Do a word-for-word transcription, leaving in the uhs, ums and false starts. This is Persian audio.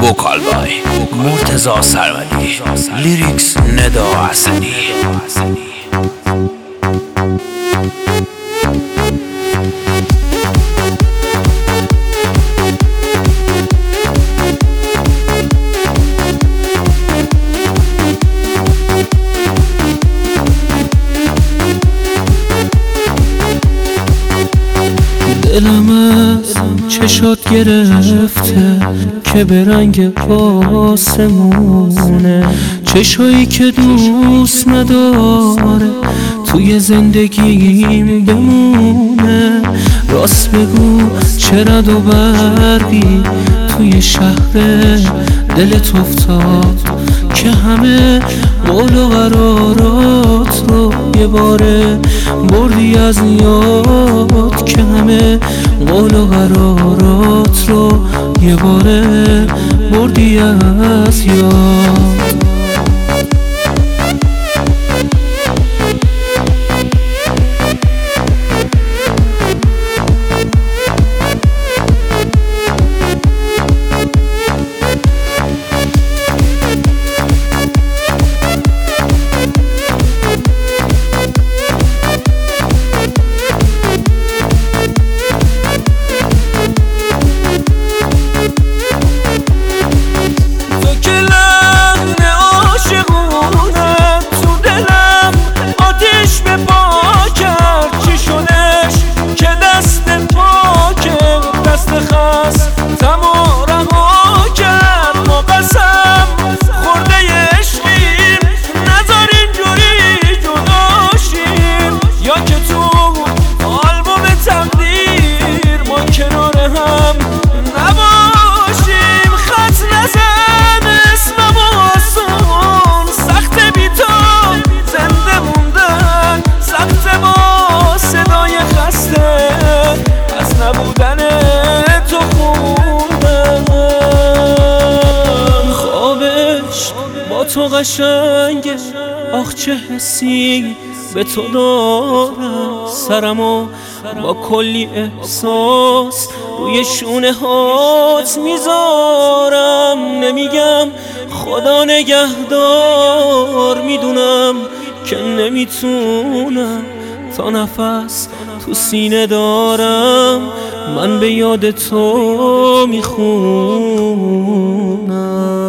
وکال بای مرتضی سروری، لیریکس ندا حسنی. دلم از چشات گرفته که به رنگ آسمونه، چشایی که دوست نداره توی زندگیم بمونه. راست بگو چه رد و برقی توی شهر دلت افتاد که همه قول و قرارات رو یه باره بردی از یاد، که همه قول و قرارات رو یه باره بردی از یاد. تو قشنگه، آخ چه حسی به تو دارم، سرمو با کلی احساس روی شونه هات میذارم. نمیگم خدا نگهدار، میدونم که نمیتونم تا نفس تو سینه دارم، من به یاد تو میخونم.